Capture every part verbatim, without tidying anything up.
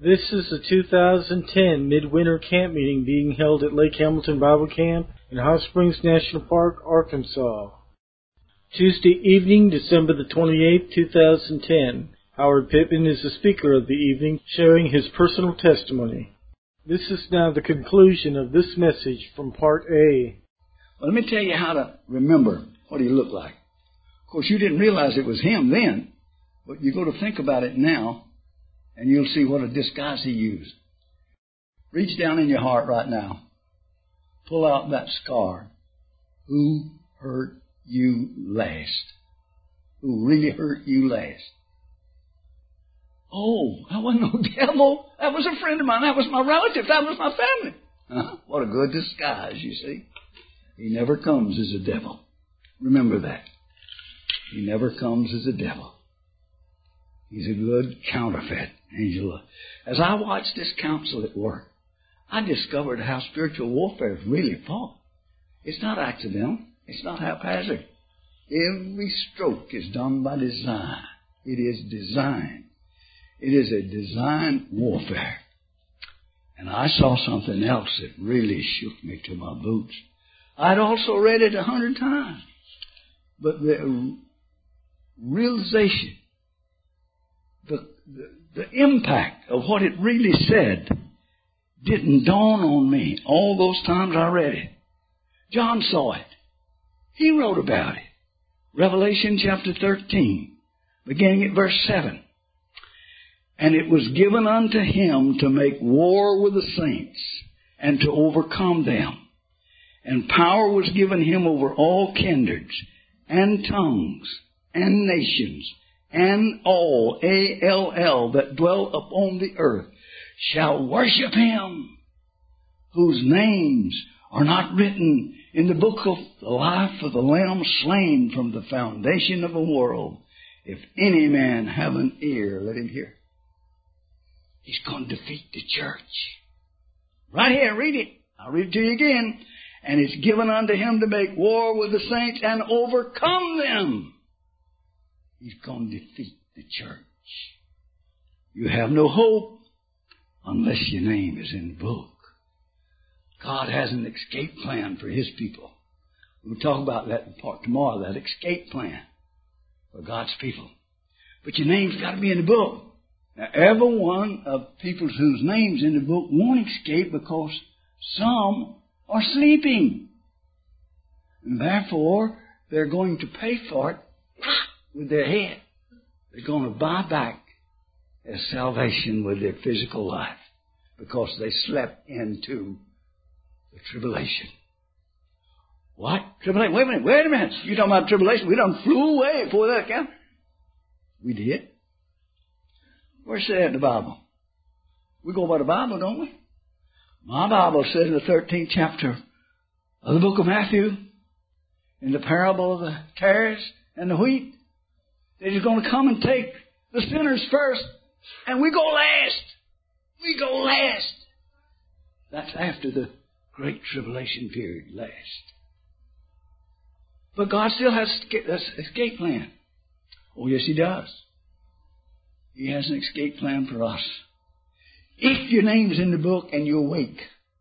This is the two thousand ten Midwinter Camp Meeting being held at Lake Hamilton Bible Camp in Hot Springs National Park, Arkansas. Tuesday evening, December the twenty-eighth, two thousand ten. Howard Pittman is the speaker of the evening, sharing his personal testimony. This is now the conclusion of this message from Part A. Well, let me tell you how to remember what he looked like. Of course, you didn't realize it was him then, but you go to think about it now, and you'll see what a disguise he used. Reach down in your heart right now. Pull out that scar. Who hurt you last? Who really hurt you last? Oh, that wasn't no devil. That was a friend of mine. That was my relative. That was my family. Huh? What a good disguise, you see. He never comes as a devil. Remember that. He never comes as a devil. He's a good counterfeit, Angela. As I watched this council at work, I discovered how spiritual warfare is really fought. It's not accidental. It's not haphazard. Every stroke is done by design. It is designed. It is a design warfare. And I saw something else that really shook me to my boots. I'd also read it a hundred times. But the realization, the, the, the impact of what it really said didn't dawn on me all those times I read it. John saw it. He wrote about it. Revelation chapter thirteen, beginning at verse seven. And it was given unto him to make war with the saints and to overcome them. And power was given him over all kindreds and tongues and nations, and all, A L L, that dwell upon the earth shall worship him, whose names are not written in the book of the life of the Lamb slain from the foundation of the world. If any man have an ear, let him hear. He's going to defeat the church. Right here, read it. I'll read it to you again. And it's given unto him to make war with the saints and overcome them. He's going to defeat the church. You have no hope unless your name is in the book. God has an escape plan for his people. We'll talk about that in part tomorrow, that escape plan for God's people. But your name's got to be in the book. Now, every one of people whose name's in the book won't escape because some are sleeping. And therefore, they're going to pay for it with their head. They're going to buy back their salvation with their physical life because they slept into the tribulation. What? Tribulation? Wait a minute, wait a minute. You're talking about tribulation. We done flew away before that account. We did. Where's that in the Bible? We go by the Bible, don't we? My Bible says in the thirteenth chapter of the book of Matthew, in the parable of the tares and the wheat, that he's going to come and take the sinners first, and we go last. We go last. That's after the great tribulation period, last. But God still has an escape plan. Oh, yes, he does. He has an escape plan for us. If your name's in the book and you're awake.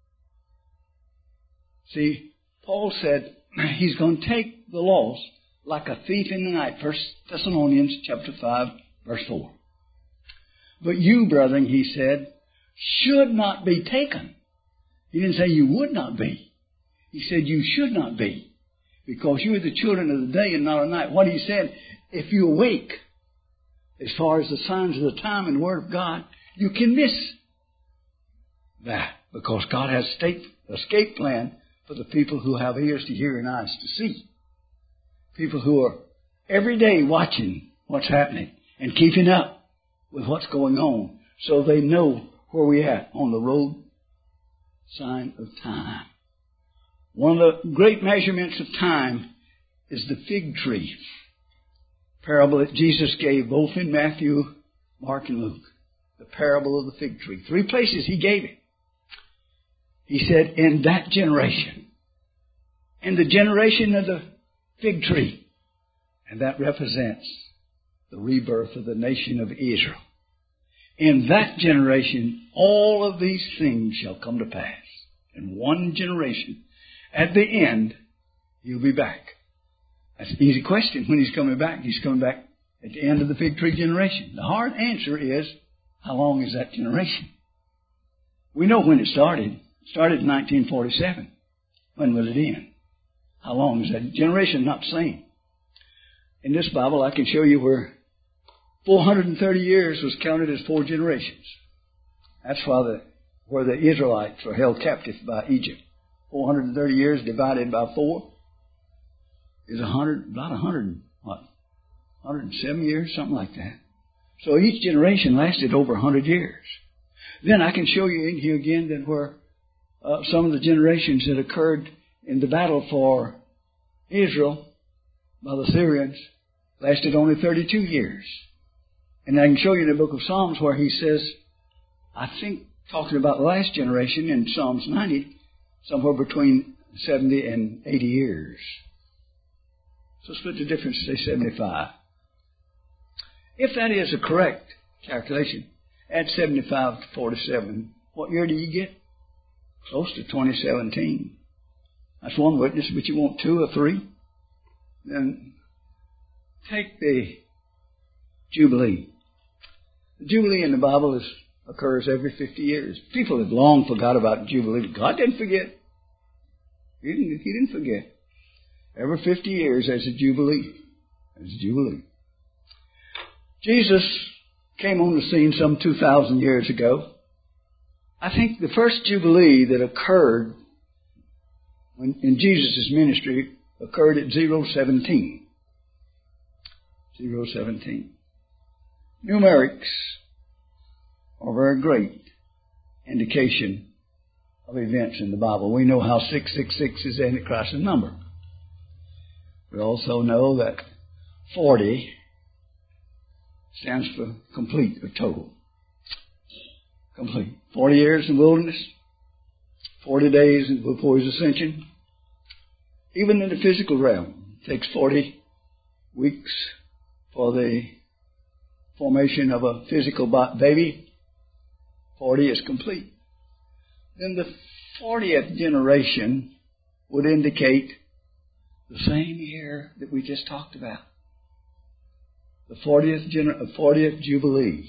See, Paul said he's going to take the lost like a thief in the night. First Thessalonians chapter five, verse four. But you, brethren, he said, should not be taken. He didn't say you would not be. He said you should not be. Because you are the children of the day and not of night. What he said, if you awake, as far as the signs of the time and the Word of God, you can miss that. Because God has an escape plan for the people who have ears to hear and eyes to see. People who are every day watching what's happening and keeping up with what's going on so they know where we're at on the road sign of time. One of the great measurements of time is the fig tree. Parable that Jesus gave both in Matthew, Mark, and Luke. The parable of the fig tree. Three places he gave it. He said, in that generation. In the generation of the fig tree. And that represents the rebirth of the nation of Israel. In that generation, all of these things shall come to pass. In one generation. At the end, He'll be back. That's an easy question. When He's coming back, He's coming back at the end of the fig tree generation. The hard answer is, how long is that generation? We know when it started. It started in nineteen forty-seven. When will it end? How long is that generation? Not the same. In this Bible, I can show you where four hundred thirty years was counted as four generations. That's why the, where the Israelites were held captive by Egypt. four hundred thirty years divided by four is a hundred, about a hundred, what? one hundred seven years, something like that. So each generation lasted over one hundred years. Then I can show you in here again that where uh, some of the generations that occurred in the battle for Israel by the Syrians lasted only thirty-two years. And I can show you in the book of Psalms where he says, I think, talking about the last generation in Psalms ninety, somewhere between seventy and eighty years. So split the difference, say seventy-five. If that is a correct calculation, add seventy-five to forty-seven. What year do you get? Close to twenty seventeen. That's one witness, but you want two or three? Then take the Jubilee. The Jubilee in the Bible is, occurs every fifty years. People have long forgot about the Jubilee, but God didn't forget. He didn't, he didn't forget. Every fifty years there's a Jubilee. There's a Jubilee. Jesus came on the scene some two thousand years ago. I think the first Jubilee that occurred when, in Jesus' ministry occurred at zero seventeen. zero seventeen. Numerics are a very great indication of events in the Bible. We know how six six six is Antichrist's number. We also know that forty stands for complete or total. Complete. Forty years in the wilderness, forty days before His ascension. Even in the physical realm, it takes forty weeks for the formation of a physical baby. Forty is complete. Then the fortieth generation would indicate the same year that we just talked about. The fortieth, gener- fortieth Jubilee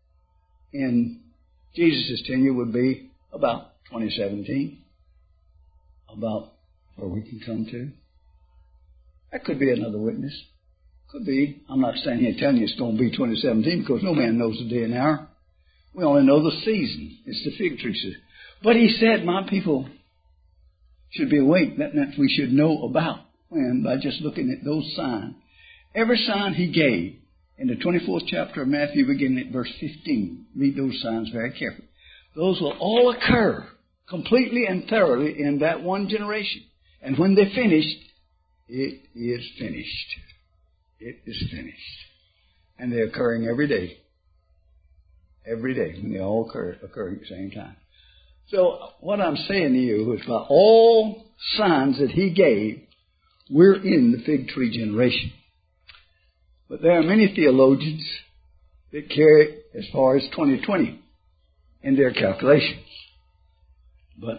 in Jesus' tenure would be about twenty seventeen. About where we can come to. That could be another witness. Could be. I'm not standing here telling you it's going to be twenty seventeen because no man knows the day and hour. We only know the season. It's the fig tree season. But He said, my people should be awake. That meant we should know about when by just looking at those signs. Every sign He gave in the twenty-fourth chapter of Matthew, beginning at verse fifteen. Read those signs very carefully. Those will all occur completely and thoroughly in that one generation. And when they're finished, it is finished. It is finished. And they're occurring every day. Every day. When they all occur, occur at the same time. So what I'm saying to you is by all signs that He gave, we're in the fig tree generation. But there are many theologians that carry it as far as twenty twenty in their calculations. But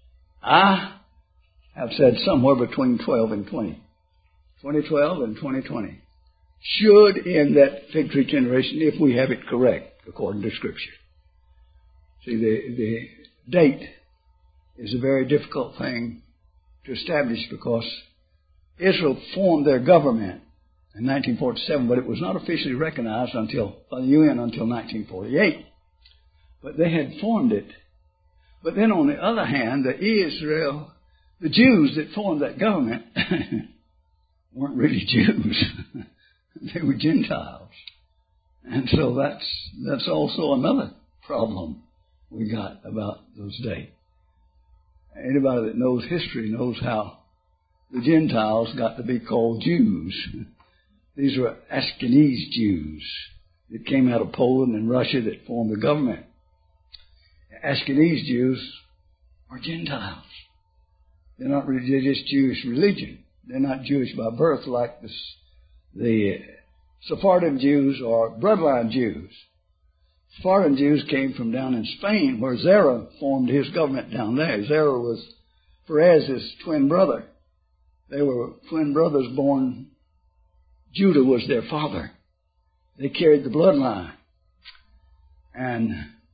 I have said somewhere between twelve and twenty. twenty twelve and twenty twenty should end that fig tree generation if we have it correct according to Scripture. See, the, the date is a very difficult thing to establish because Israel formed their government in nineteen forty-seven, but it was not officially recognized until by the U N until nineteen forty-eight. But they had formed it. But then on the other hand, the Israel, the Jews that formed that government weren't really Jews. They were Gentiles. And so that's that's also another problem we got about those days. Anybody that knows history knows how the Gentiles got to be called Jews. These were Ashkenaz Jews that came out of Poland and Russia that formed the government. Ashkenaz Jews are Gentiles. They're not really, they're just Jewish religion. They're not Jewish by birth like the, the Sephardim Jews or bloodline Jews. foreign Jews came from down in Spain, where Zerah formed his government down there. Zerah was Perez's twin brother. They were twin brothers born. Judah was their father. They carried the bloodline. And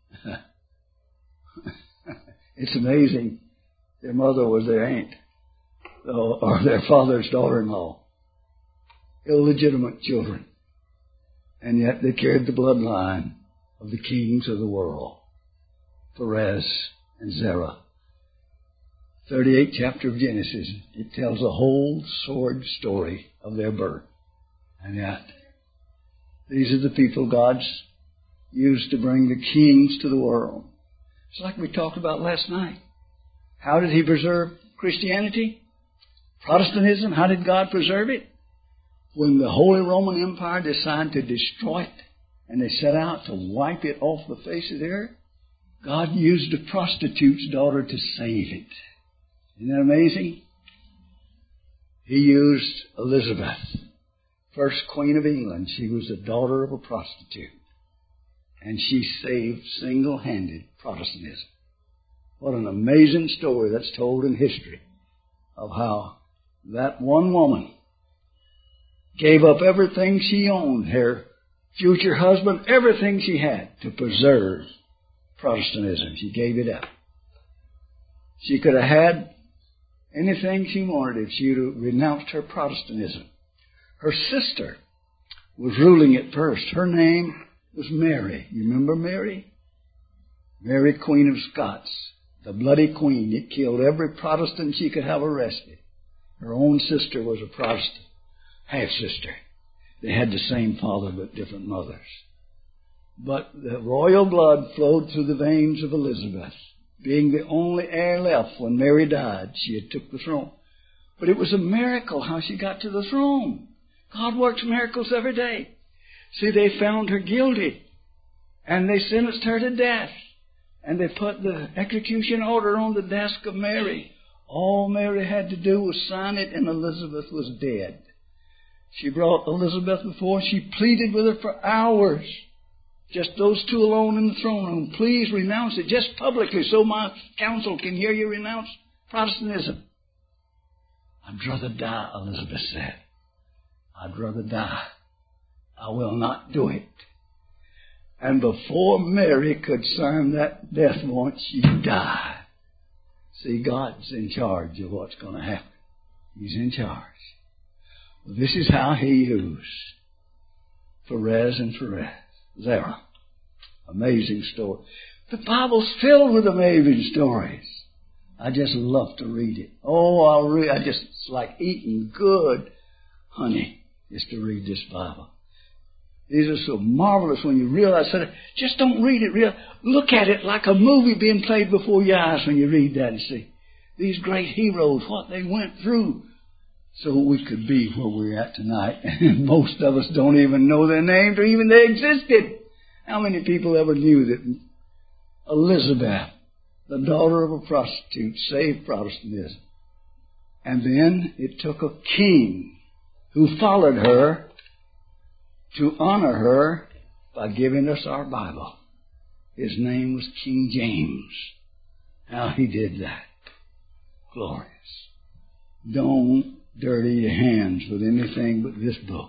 it's amazing. Their mother was their aunt, or their father's daughter-in-law. Illegitimate children. And yet they carried the bloodline of the kings of the world, Perez and Zerah. thirty-eighth chapter of Genesis, it tells a whole sword story of their birth. And yet, these are the people God's used to bring the kings to the world. It's like we talked about last night. How did He preserve Christianity? Protestantism, how did God preserve it? When the Holy Roman Empire decided to destroy it, and they set out to wipe it off the face of the earth, God used a prostitute's daughter to save it. Isn't that amazing? He used Elizabeth, first Queen of England. She was the daughter of a prostitute. And she saved single-handed Protestantism. What an amazing story that's told in history of how that one woman gave up everything she owned, her future husband, everything she had to preserve Protestantism. She gave it up. She could have had anything she wanted if she would have renounced her Protestantism. Her sister was ruling it first. Her name was Mary. You remember Mary? Mary, Queen of Scots. The bloody queen that killed every Protestant she could have arrested. Her own sister was a Protestant. Half-sister. They had the same father but different mothers. But the royal blood flowed through the veins of Elizabeth. Being the only heir left when Mary died, she had took the throne. But it was a miracle how she got to the throne. God works miracles every day. See, they found her guilty, and they sentenced her to death. And they put the execution order on the desk of Mary. All Mary had to do was sign it, and Elizabeth was dead. She brought Elizabeth before. She pleaded with her for hours. Just those two alone in the throne room. Please renounce it, just publicly, so my council can hear you renounce Protestantism. I'd rather die, Elizabeth said. I'd rather die. I will not do it. And before Mary could sign that death warrant, she died. See, God's in charge of what's going to happen. He's in charge. Well, this is how He used Perez and Perez. Zerah. Amazing story. The Bible's filled with amazing stories. I just love to read it. Oh, I'll read. I just, it's like eating good honey just to read this Bible. These are so marvelous when you realize that. Just don't read it. Real, look at it like a movie being played before your eyes when you read that and see these great heroes, what they went through so we could be where we're at tonight. And most of us don't even know their names or even they existed. How many people ever knew that Elizabeth, the daughter of a prostitute, saved Protestantism? And then it took a king who followed her to honor her by giving us our Bible. His name was King James. How he did that. Glorious. Don't dirty your hands with anything but this book.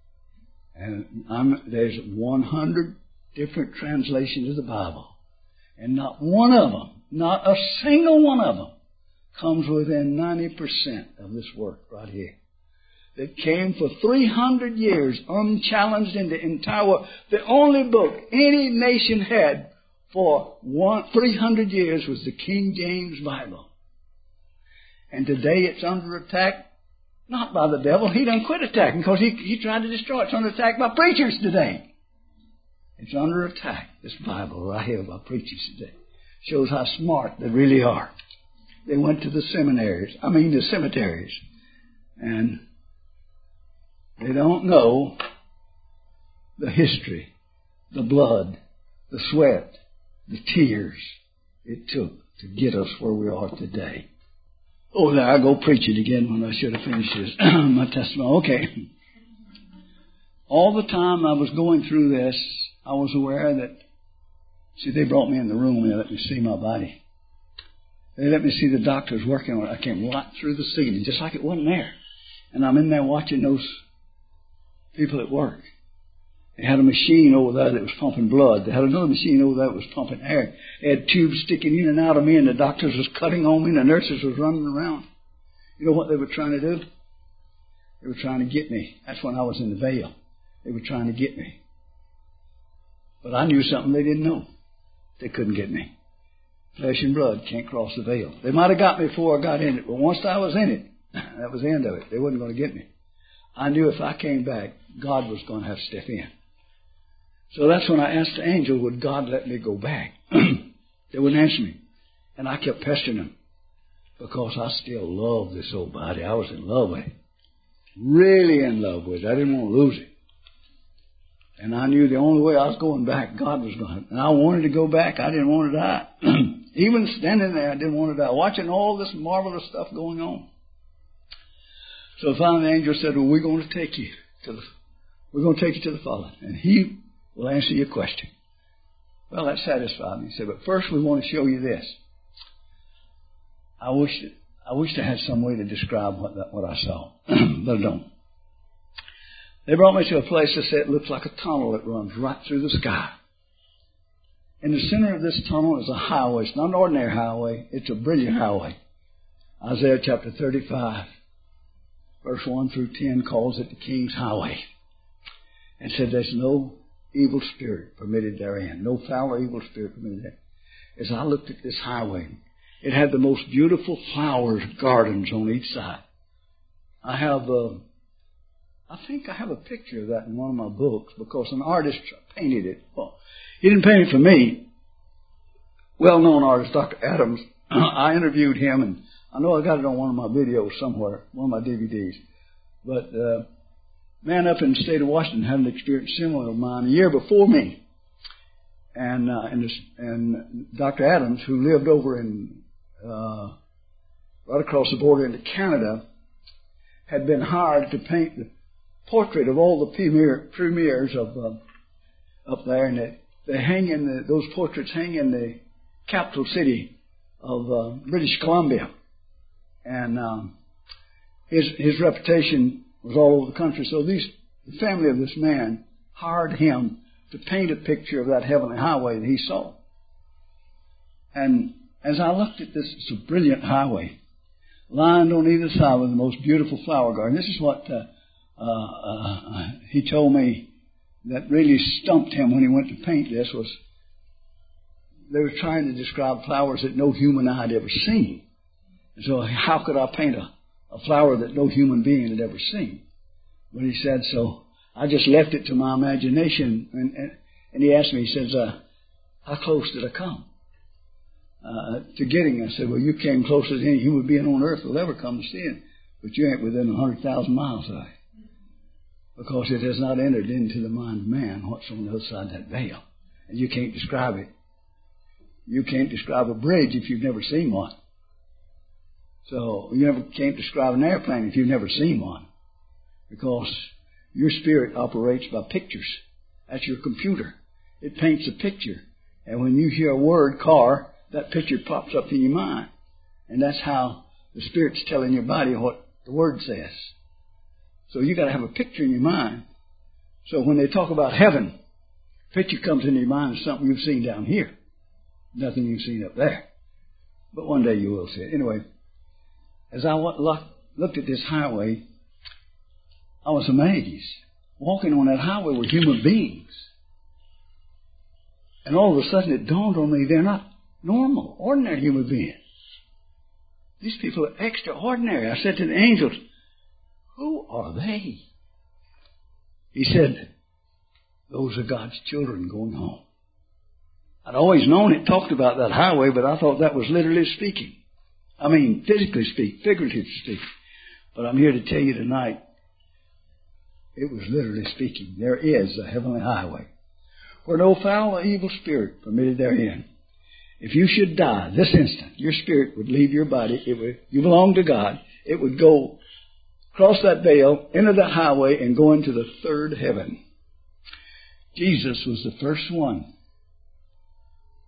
And I'm, there's one hundred different translations of the Bible. And not one of them, not a single one of them, comes within ninety percent of this work right here. That came for three hundred years unchallenged in the entire world. The only book any nation had for one, three hundred years was the King James Bible. And today it's under attack, not by the devil. He done quit attacking because he, he tried to destroy it. It's under attack by preachers today. It's under attack, this Bible right here, by preachers today. Shows how smart they really are. They went to the seminaries, I mean the cemeteries, and they don't know the history, the blood, the sweat, the tears it took to get us where we are today. Oh, there I go preaching again when I should have finished this. My testimony. Okay. All the time I was going through this, I was aware that See, they brought me in the room and they let me see my body. They let me see the doctors working on it. I came right through the ceiling, just like it wasn't there. And I'm in there watching those people at work. They had a machine over there that was pumping blood. They had another machine over there that was pumping air. They had tubes sticking in and out of me, and the doctors was cutting on me, and the nurses was running around. You know what they were trying to do? They were trying to get me. That's when I was in the veil. They were trying to get me. But I knew something they didn't know. They couldn't get me. Flesh and blood can't cross the veil. They might have got me before I got in it, but once I was in it, that was the end of it. They wasn't going to get me. I knew if I came back, God was going to have to step in. So that's when I asked the angel, would God let me go back? They wouldn't answer me. And I kept pestering them because I still loved this old body. I was in love with it. Really in love with it. I didn't want to lose it. And I knew the only way I was going back, God was going to. And I wanted to go back. I didn't want to die. Even standing there, I didn't want to die. Watching all this marvelous stuff going on. So finally the angel said, well, we're going to take you to the, we're going to take you to the Father. And He will answer your question. Well, that satisfied me. He said, but first we want to show you this. I wish that, I wish I had some way to describe what that, what I saw, but I don't. They brought me to a place that said it looks like a tunnel that runs right through the sky. In the center of this tunnel is a highway. It's not an ordinary highway. It's a brilliant highway. Isaiah chapter thirty-five, verse one through ten calls it the King's Highway. And said there's no evil spirit permitted therein. No foul or evil spirit permitted there. As I looked at this highway, it had the most beautiful flowers, gardens on each side. I have, uh, I think I have a picture of that in one of my books because an artist painted it. Well, he didn't paint it for me. Well-known artist, Doctor Adams. I interviewed him, and I know I got it on one of my videos somewhere, one of my D V Ds. But, uh, man up in the state of Washington had an experience similar to mine a year before me. And, uh, and, this, and Doctor Adams, who lived over in, uh, right across the border into Canada, had been hired to paint the portrait of all the premier, premiers of, uh, up there. And they, they hang in the, those portraits hang in the capital city of, uh, British Columbia. And, um, his, his reputation was all over the country. So these, the family of this man hired him to paint a picture of that heavenly highway that he saw. And as I looked at this, it's a brilliant highway, lined on either side with the most beautiful flower garden. This is what uh, uh, uh, he told me that really stumped him when he went to paint this was they were trying to describe flowers that no human eye had ever seen. And so how could I paint a a flower that no human being had ever seen? But he said, so I just left it to my imagination. And, and, and he asked me, he says, uh, how close did I come uh, to getting it? I said, well, you came closer than any human being on earth will ever come to see it. But you ain't within one hundred thousand miles of it. Because it has not entered into the mind of man what's on the other side of that veil. And you can't describe it. You can't describe a bridge if you've never seen one. So you never can't describe an airplane if you've never seen one. Because your spirit operates by pictures. That's your computer. It paints a picture. And when you hear a word, car, that picture pops up in your mind. And that's how the Spirit's telling your body what the Word says. So you got to have a picture in your mind. So when they talk about heaven, picture comes into your mind of something you've seen down here. Nothing you've seen up there. But one day you will see it. Anyway, as I looked at this highway, I was amazed. Walking on that highway were human beings. And all of a sudden it dawned on me, they're not normal, ordinary human beings. These people are extraordinary. I said to the angels, who are they? He said, those are God's children going home. I'd always known it talked about that highway, but I thought that was literally speaking. I mean, physically speak, figuratively speak. But I'm here to tell you tonight, it was literally speaking. There is a heavenly highway where no foul or evil spirit permitted therein. If you should die this instant, your spirit would leave your body. It would, you belong to God. It would go across that veil, enter that highway, and go into the third heaven. Jesus was the first one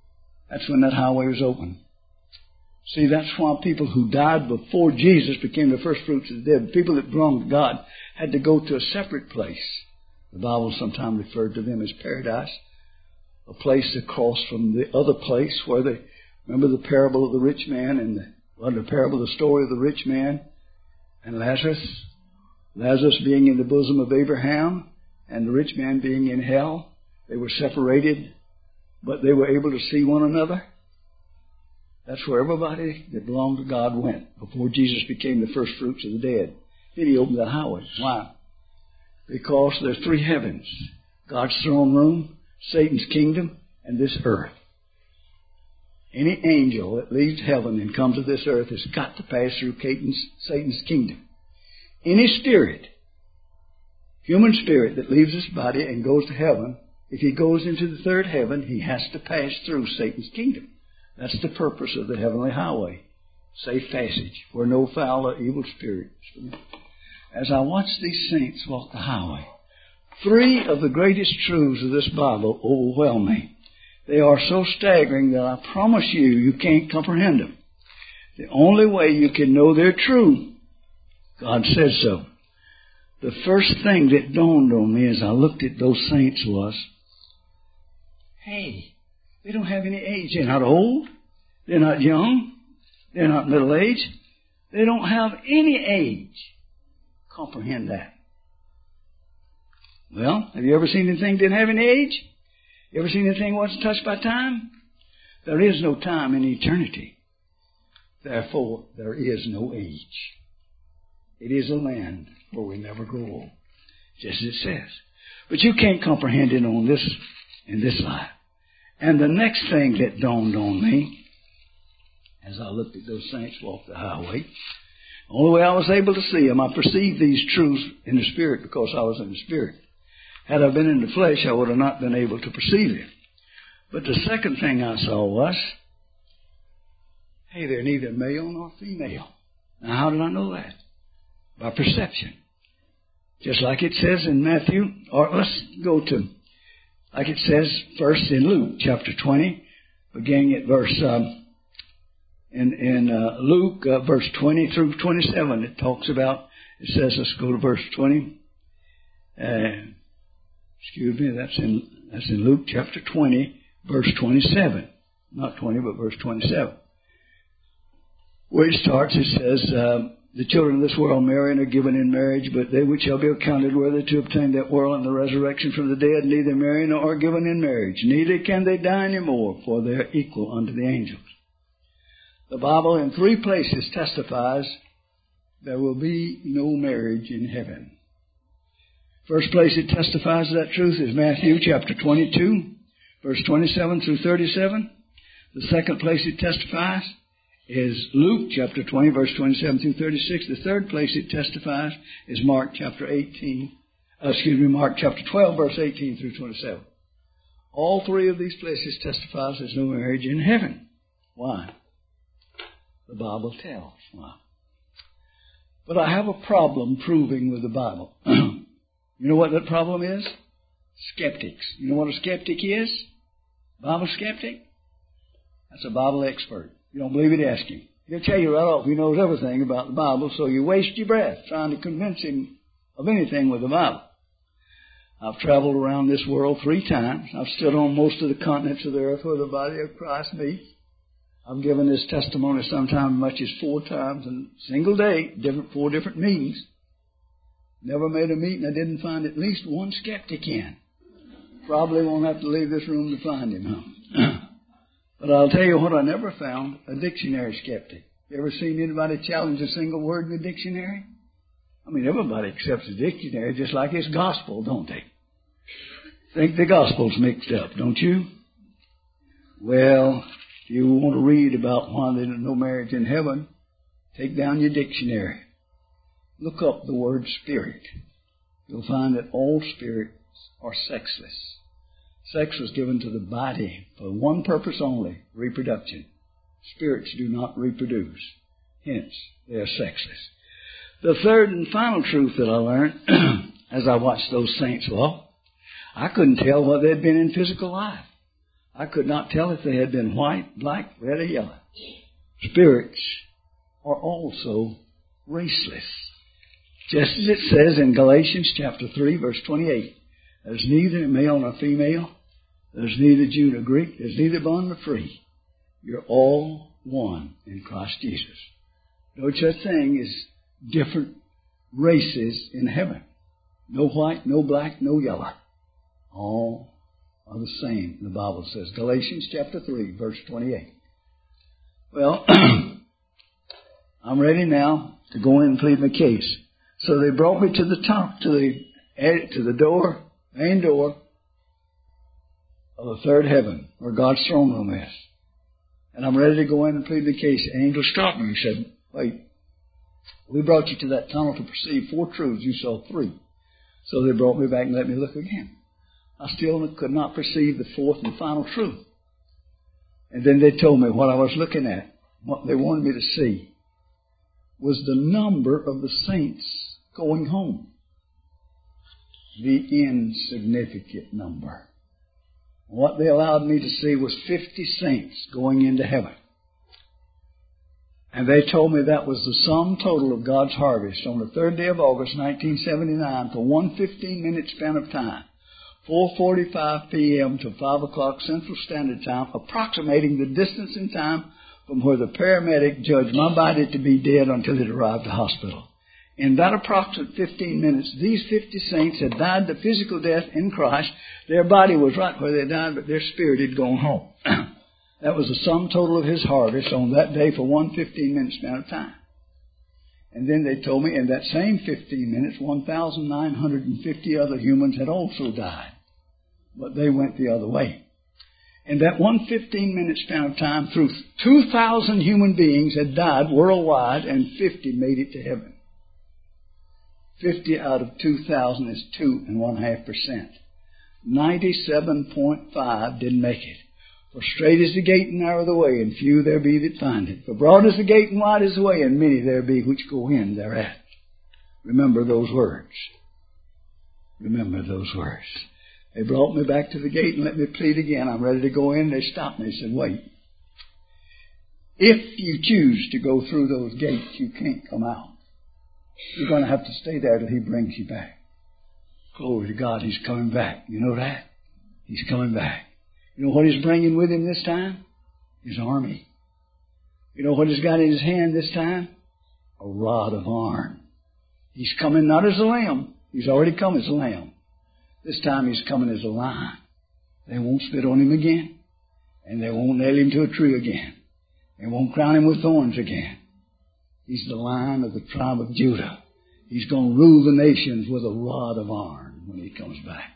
That's when that highway was open. See, that's why people who died before Jesus became the first fruits of the dead. People that belonged to God had to go to a separate place. The Bible sometimes referred to them as paradise, a place across from the other place where they, remember the parable of the rich man and the, well, the parable of the story of the rich man and Lazarus? Lazarus being in the bosom of Abraham and the rich man being in hell. They were separated, but they were able to see one another. That's where everybody that belonged to God went before Jesus became the first fruits of the dead. Then he opened the highway. Why? Because there's three heavens. God's throne room, Satan's kingdom, and this earth. Any angel that leaves heaven and comes to this earth has got to pass through Satan's kingdom. Any spirit, human spirit that leaves this body and goes to heaven, if he goes into the third heaven, he has to pass through Satan's kingdom. That's the purpose of the heavenly highway. Safe passage where no foul or evil spirit. As I watch these saints walk the highway, three of the greatest truths of this Bible overwhelm me. They are so staggering that I promise you, you can't comprehend them. The only way you can know they're true, God says so. The first thing that dawned on me as I looked at those saints was, hey, they don't have any age. They're not old. They're not young. They're not middle-aged. They don't have any age. Comprehend that. Well, have you ever seen anything that didn't have any age? You ever seen anything that wasn't touched by time? There is no time in eternity. Therefore, there is no age. It is a land where we never grow old, just as it says. But you can't comprehend it on this, in this life. And the next thing that dawned on me, as I looked at those saints walk the highway, the only way I was able to see them, I perceived these truths in the Spirit because I was in the Spirit. Had I been in the flesh, I would have not been able to perceive it. But the second thing I saw was, hey, they're neither male nor female. Now, how did I know that? By perception. Just like it says in Matthew, or let's go to, like it says first in Luke chapter twenty, beginning at verse, um, in, in uh, Luke uh, verse twenty through twenty-seven, it talks about, it says, let's go to verse twenty. Uh, excuse me, that's in, that's in Luke chapter twenty, verse twenty-seven. Not twenty, but verse twenty-seven. Where it starts, it says, um, the children of this world marry and are given in marriage, but they which shall be accounted worthy to obtain that world and the resurrection from the dead neither marry nor are given in marriage, neither can they die any more, for they are equal unto the angels. The Bible in three places testifies there will be no marriage in heaven. First place it testifies to that truth is Matthew chapter twenty-two, verse twenty-seven through thirty-seven. The second place it testifies is Luke chapter twenty, verse twenty-seven through thirty-six. The third place it testifies is Mark chapter eighteen, uh, excuse me, Mark chapter twelve, verse eighteen through twenty-seven. All three of these places testifies there's no marriage in heaven. Why? The Bible tells. Why? But I have a problem proving with the Bible. You know what that problem is? Skeptics. You know what a skeptic is? Bible skeptic? That's a Bible expert. You don't believe it, ask him. He'll tell you right off he knows everything about the Bible, so you waste your breath trying to convince him of anything with the Bible. I've traveled around this world three times. I've stood on most of the continents of the earth where the body of Christ meets. I've given this testimony sometimes much as four times in a single day, different four different meetings. Never made a meeting I didn't find at least one skeptic in. Probably won't have to leave this room to find him, huh? But I'll tell you what I never found, a dictionary skeptic. You ever seen anybody challenge a single word in the dictionary? I mean, everybody accepts the dictionary just like it's gospel, don't they? Think the gospel's mixed up, don't you? Well, if you want to read about why there's no marriage in heaven, take down your dictionary. Look up the word spirit. You'll find that all spirits are sexless. Sex was given to the body for one purpose only, reproduction. Spirits do not reproduce. Hence, they are sexless. The third and final truth that I learned as I watched those saints walk, I couldn't tell whether they'd been in physical life. I could not tell if they had been white, black, red, or yellow. Spirits are also raceless. Just as it says in Galatians chapter three, verse twenty-eight, there's neither male nor female, there's neither Jew nor Greek, there's neither bond nor free. You're all one in Christ Jesus. No such thing as different races in heaven. No white, no black, no yellow. All are the same, the Bible says. Galatians chapter three, verse twenty-eight. Well, I'm ready now to go in and plead my case. So they brought me to the top, to the to the door, main door of the third heaven, where God's throne room is. And I'm ready to go in and plead the case. The angel stopped me. He said, wait, we brought you to that tunnel to perceive four truths. You saw three. So they brought me back and let me look again. I still could not perceive the fourth and final truth. And then they told me what I was looking at, what they wanted me to see, was the number of the saints going home. The insignificant number. What they allowed me to see was fifty saints going into heaven. And they told me that was the sum total of God's harvest on the third day of August, nineteen seventy-nine, for one fifteen-minute span of time, four forty-five p.m. to five o'clock Central Standard Time, approximating the distance in time from where the paramedic judged my body to be dead until it arrived at the hospital. In that approximate fifteen minutes, these fifty saints had died the physical death in Christ. Their body was right where they died, but their spirit had gone home. That was the sum total of His harvest on that day for one fifteen-minute span of time. And then they told me in that same fifteen minutes, one thousand nine hundred fifty other humans had also died. But they went the other way. In that one fifteen-minute span of time, through two thousand human beings had died worldwide, and fifty made it to heaven. fifty out of two thousand is two and one half percent. ninety-seven point five didn't make it. For straight is the gate and narrow the way, and few there be that find it. For broad is the gate and wide is the way, and many there be which go in thereat. Remember those words. Remember those words. They brought me back to the gate and let me plead again. I'm ready to go in. They stopped me and said, wait. If you choose to go through those gates, you can't come out. You're going to have to stay there till He brings you back. Glory to God, He's coming back. You know that? He's coming back. You know what He's bringing with Him this time? His army. You know what He's got in His hand this time? A rod of iron. He's coming not as a lamb. He's already come as a lamb. This time He's coming as a lion. They won't spit on Him again. And they won't nail Him to a tree again. They won't crown Him with thorns again. He's the Lion of the tribe of Judah. He's going to rule the nations with a rod of iron when He comes back.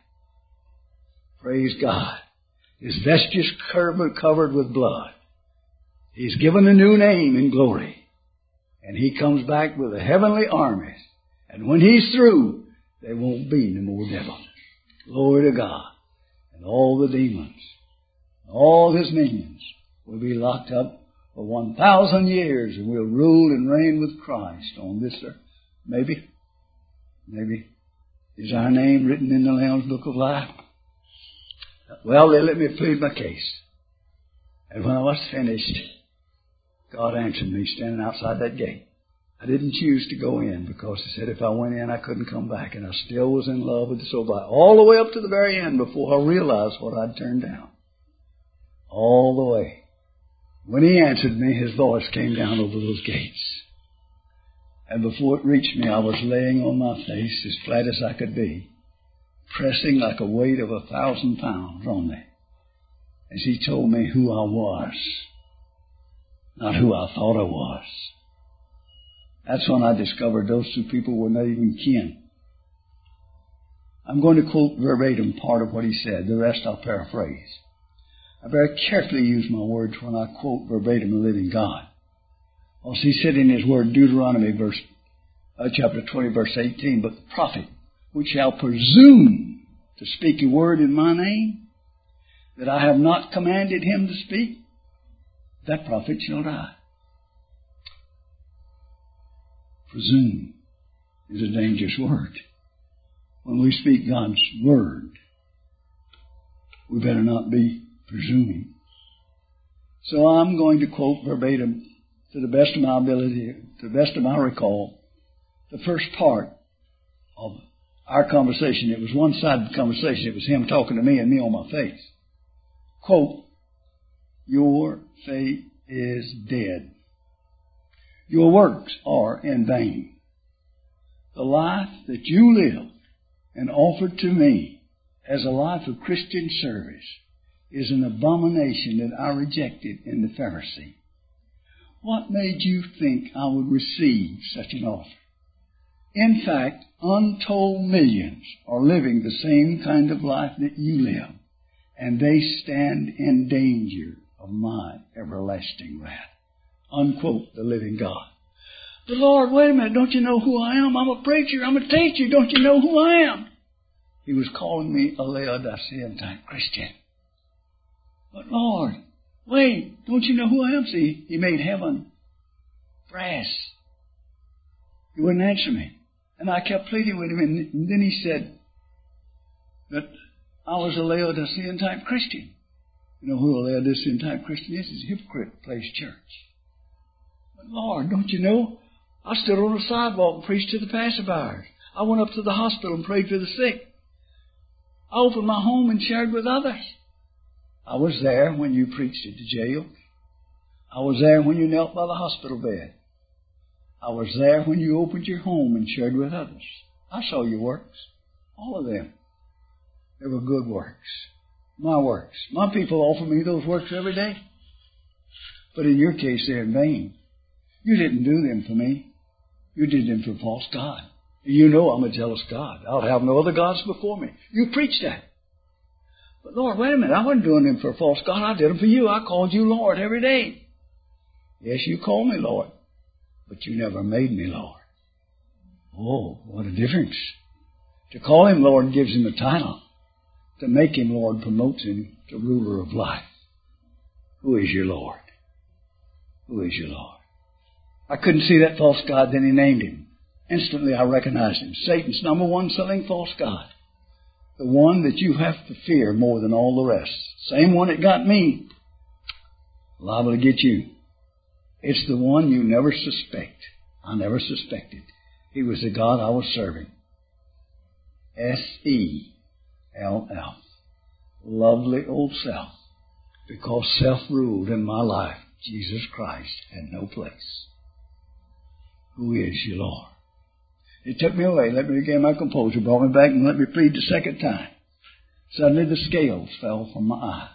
Praise God. His vesture covered with blood. He's given a new name in glory. And He comes back with a heavenly army. And when He's through, there won't be no more devil. Glory to God. And all the demons, all His minions will be locked up for one thousand years, and we'll rule and reign with Christ on this earth. Maybe, maybe. Is our name written in the Lamb's Book of Life? Well, they let me plead my case. And when I was finished, God answered me standing outside that gate. I didn't choose to go in because He said if I went in, I couldn't come back. And I still was in love with the soul by all the way up to the very end before I realized what I'd turned down. All the way. When He answered me, His voice came down over those gates. And before it reached me, I was laying on my face as flat as I could be, pressing like a weight of a thousand pounds on me, as He told me who I was, not who I thought I was. That's when I discovered those two people were not even kin. I'm going to quote verbatim part of what He said. The rest I'll paraphrase. I very carefully use my words when I quote verbatim the living God. Well, He said in His word, Deuteronomy verse, uh, chapter twenty, verse eighteen, but the prophet which shall presume to speak a word in my name that I have not commanded him to speak, that prophet shall die. Presume is a dangerous word. When we speak God's word, we better not be presuming. So I'm going to quote verbatim, to the best of my ability, to the best of my recall, the first part of our conversation. It was one-sided conversation. It was him talking to me and me on my face. Quote, "Your faith is dead. Your works are in vain. The life that you live and offered to me as a life of Christian service is an abomination that I rejected in the Pharisee. What made you think I would receive such an offer? In fact, untold millions are living the same kind of life that you live, and they stand in danger of my everlasting wrath." Unquote, the living God. "But Lord, wait a minute, don't you know who I am? I'm a preacher, I'm a teacher, don't you know who I am?" He was calling me a Laodicean type Christian. "But Lord, wait, don't you know who I am?" See, he made heaven brass. He wouldn't answer me. And I kept pleading with him, and then he said that I was a Laodicean type Christian. You know who a Laodicean type Christian is? It's a hypocrite plays church. "But Lord, don't you know? I stood on the sidewalk and preached to the passerbyers. I went up to the hospital and prayed for the sick. I opened my home and shared with others. I was there when you preached at the jail. I was there when you knelt by the hospital bed. I was there when you opened your home and shared with others. I saw your works, all of them. They were good works, my works. My people offer me those works every day. But in your case, they're in vain. You didn't do them for me. You did them for a false God. You know I'm a jealous God. I'll have no other gods before me. You preached that. But Lord, wait a minute. I wasn't doing them for a false God. I did them for you. I called you Lord every day." "Yes, you called me Lord, but you never made me Lord." Oh, what a difference. To call him Lord gives him a title. To make him Lord promotes him to ruler of life. Who is your Lord? Who is your Lord? I couldn't see that false God, then he named him. Instantly I recognized him. Satan's number one selling false God. The one that you have to fear more than all the rest. Same one that got me. Liable to get you. It's the one you never suspect. I never suspected. He was the God I was serving. S E L F. Lovely old self. Because self ruled in my life, Jesus Christ had no place. Who is your Lord? He took me away, let me regain my composure, brought me back, and let me plead the second time. Suddenly the scales fell from my eyes.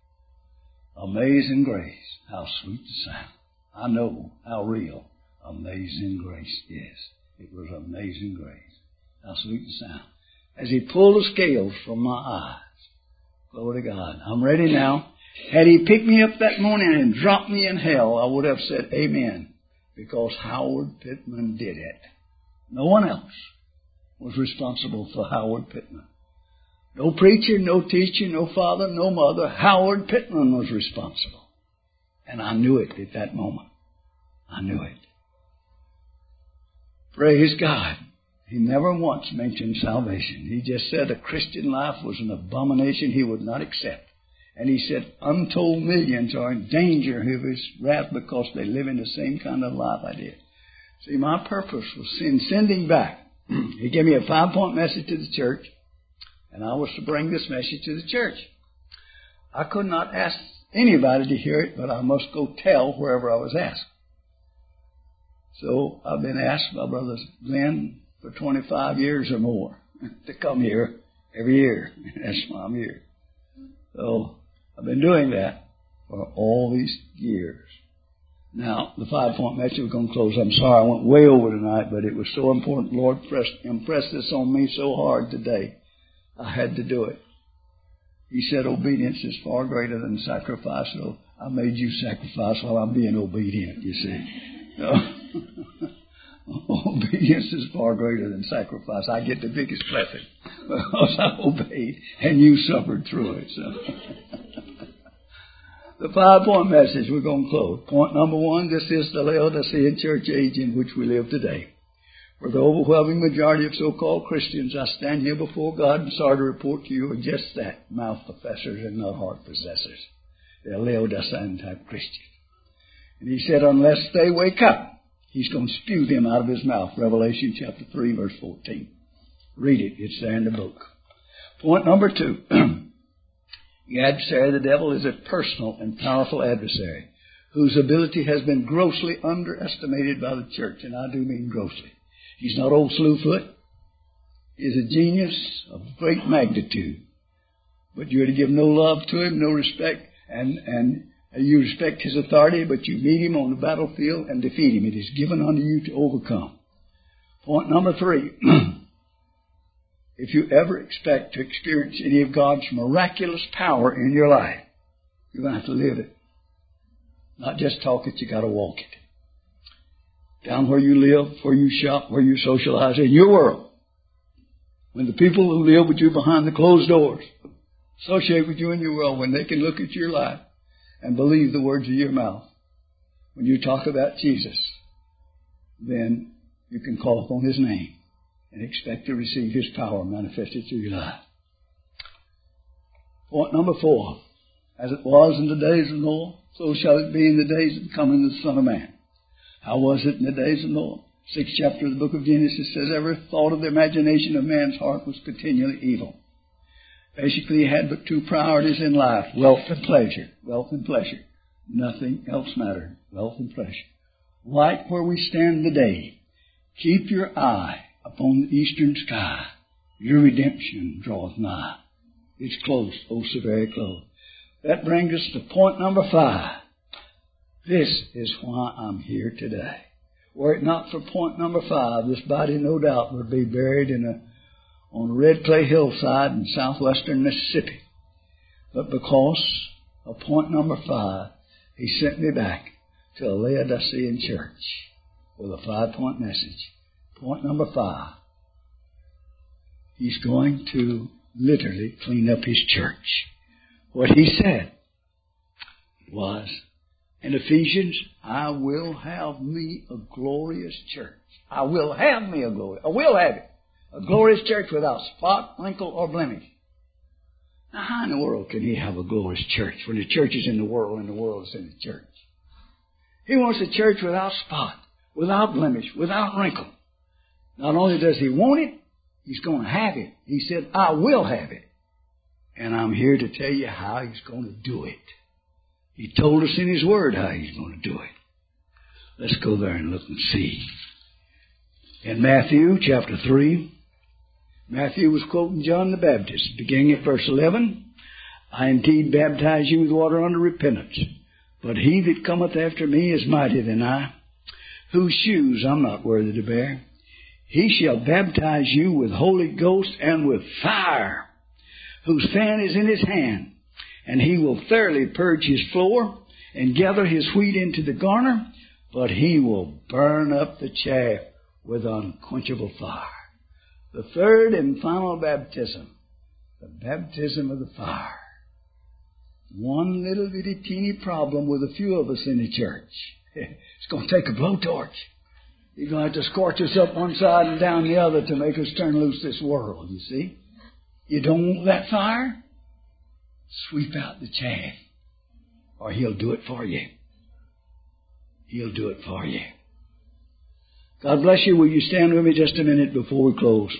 Amazing grace, how sweet the sound. I know how real amazing grace is. It was amazing grace. How sweet the sound. As he pulled the scales from my eyes. Glory to God. I'm ready now. Had he picked me up that morning and dropped me in hell, I would have said amen. Because Howard Pittman did it. No one else was responsible for Howard Pittman. No preacher, no teacher, no father, no mother. Howard Pittman was responsible. And I knew it at that moment. I knew it. Praise God. He never once mentioned salvation. He just said a Christian life was an abomination he would not accept. And he said untold millions are in danger of his wrath because they live in the same kind of life I did. See, my purpose was in sending back. He gave me a five-point message to the church, and I was to bring this message to the church. I could not ask anybody to hear it, but I must go tell wherever I was asked. So I've been asked by Brother Glenn for twenty-five years or more to come here every year. That's why I'm here. So I've been doing that for all these years. Now, the five-point message, we're going to close. I'm sorry I went way over tonight, but it was so important. The Lord impressed this on me so hard today. I had to do it. He said obedience is far greater than sacrifice, so I made you sacrifice while I'm being obedient, you see. So, obedience is far greater than sacrifice. I get the biggest blessing because I obeyed and you suffered through it. So. The five-point message, we're going to close. Point number one, this is the Laodicean church age in which we live today. For the overwhelming majority of so-called Christians, I stand here before God and sorry to report to you are just that, mouth professors and not heart possessors. They're Laodicean type Christians. And he said, unless they wake up, he's going to spew them out of his mouth. Revelation chapter three, verse fourteen. Read it. It's there in the book. Point number two. The adversary, the devil, is a personal and powerful adversary whose ability has been grossly underestimated by the church, and I do mean grossly. He's not old Slewfoot. He's a genius of great magnitude. But you're to give no love to him, no respect, and, and you respect his authority, but you meet him on the battlefield and defeat him. It is given unto you to overcome. Point number three. If you ever expect to experience any of God's miraculous power in your life, you're going to have to live it. Not just talk it, you got to walk it. Down where you live, where you shop, where you socialize, in your world. When the people who live with you behind the closed doors associate with you in your world, when they can look at your life and believe the words of your mouth, when you talk about Jesus, then you can call upon his name and expect to receive his power manifested through your life. Point number four. As it was in the days of Noah, so shall it be in the days of the coming of the Son of Man. How was it in the days of Noah? Sixth chapter of the book of Genesis says, every thought of the imagination of man's heart was continually evil. Basically, he had but two priorities in life, wealth and pleasure. Wealth and pleasure. Nothing else mattered. Wealth and pleasure. Right where we stand today, keep your eye upon the eastern sky. Your redemption draweth nigh. It's close, oh so very close. That brings us to point number five. This is why I'm here today. Were it not for point number five, this body no doubt would be buried in a, on a red clay hillside in southwestern Mississippi. But because of point number five, he sent me back to a Laodicean church with a five-point message. Point number five. He's going to literally clean up his church. What he said was, in Ephesians, I will have me a glorious church. I will have me a glorious, I will have it. A glorious church without spot, wrinkle, or blemish. Now, how in the world can he have a glorious church when the church is in the world and the world is in the church? He wants a church without spot, without blemish, without wrinkle. Not only does he want it, he's going to have it. He said, I will have it. And I'm here to tell you how he's going to do it. He told us in his word how he's going to do it. Let's go there and look and see. In Matthew chapter three, Matthew was quoting John the Baptist, beginning at verse eleven. I indeed baptize you with water unto repentance, but he that cometh after me is mightier than I, whose shoes I'm not worthy to bear. He shall baptize you with Holy Ghost and with fire, whose fan is in his hand, and he will thoroughly purge his floor and gather his wheat into the garner, but he will burn up the chaff with unquenchable fire. The third and final baptism, the baptism of the fire. One little bitty teeny problem with a few of us in the church. It's going to take a blowtorch. You're going to have to scorch us up one side and down the other to make us turn loose this world, you see. You don't want that fire? Sweep out the chaff, or he'll do it for you. He'll do it for you. God bless you. Will you stand with me just a minute before we close?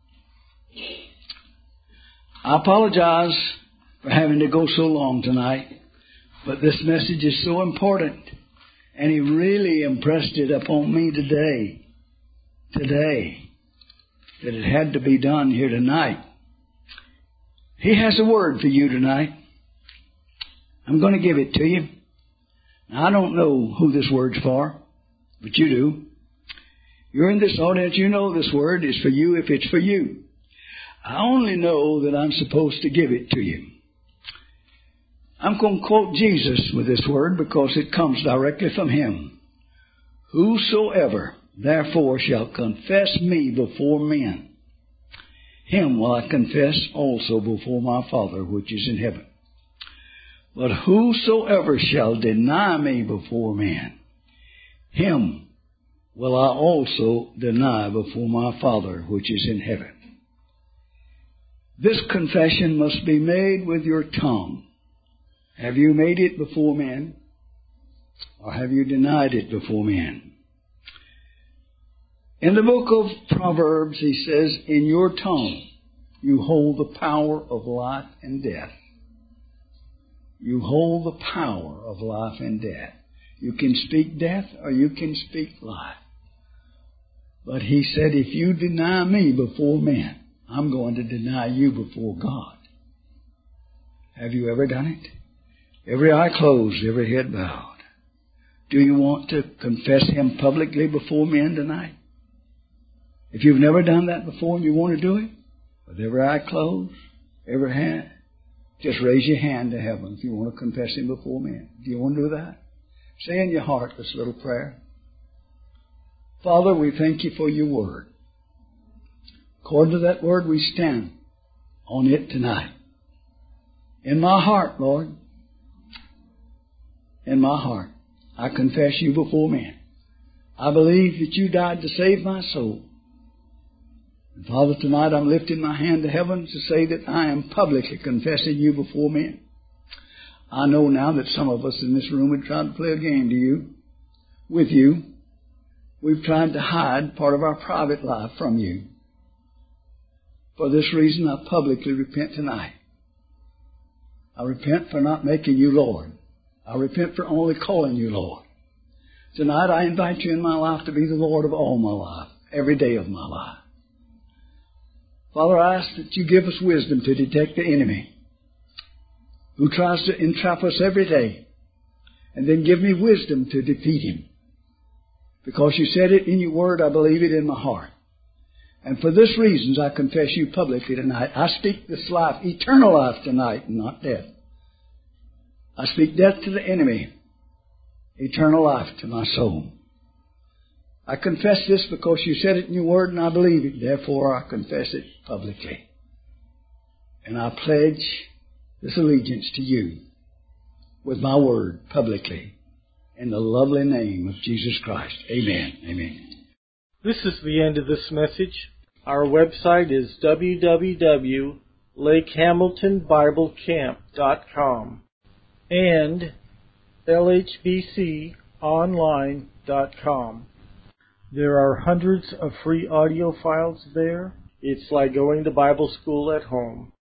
I apologize for having to go so long tonight, but this message is so important, and he really impressed it upon me today, today, that it had to be done here tonight. He has a word for you tonight. I'm going to give it to you. Now, I don't know who this word's for, but you do. You're in this audience, you know this word is for you if it's for you. I only know that I'm supposed to give it to you. I'm going to quote Jesus with this word because it comes directly from him. Whosoever therefore shall confess me before men, him will I confess also before my Father which is in heaven. But whosoever shall deny me before men, him will I also deny before my Father which is in heaven. This confession must be made with your tongue. Have you made it before men? Or have you denied it before men? In the book of Proverbs, he says, in your tongue you hold the power of life and death. You hold the power of life and death. You can speak death or you can speak life. But he said, if you deny me before men, I'm going to deny you before God. Have you ever done it? Every eye closed, every head bowed. Do you want to confess Him publicly before men tonight? If you've never done that before and you want to do it, with every eye closed, every hand, just raise your hand to heaven if you want to confess Him before men. Do you want to do that? Say in your heart this little prayer. Father, we thank You for Your Word. According to that Word, we stand on it tonight. In my heart, Lord, in my heart, I confess You before men. I believe that You died to save my soul. And Father, tonight I'm lifting my hand to heaven to say that I am publicly confessing You before men. I know now that some of us in this room have tried to play a game to You, with You. We've tried to hide part of our private life from You. For this reason, I publicly repent tonight. I repent for not making You Lord. I repent for only calling You Lord. Tonight, I invite You in my life to be the Lord of all my life, every day of my life. Father, I ask that You give us wisdom to detect the enemy who tries to entrap us every day, and then give me wisdom to defeat him. Because You said it in Your Word, I believe it in my heart. And for this reason, I confess You publicly tonight. I speak this life, eternal life tonight, and not death. I speak death to the enemy, eternal life to my soul. I confess this because You said it in Your Word, and I believe it. Therefore, I confess it publicly. And I pledge this allegiance to You with my word publicly. In the lovely name of Jesus Christ. Amen. Amen. This is the end of this message. Our website is w w w dot lake hamilton bible camp dot com and l h b c online dot com. There are hundreds of free audio files there. It's like going to Bible school at home.